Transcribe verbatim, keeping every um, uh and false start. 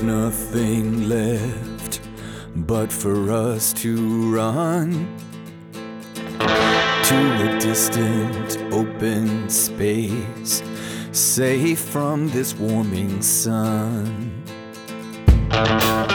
nothing left but for us to run to a distant open space, safe from this warming sun.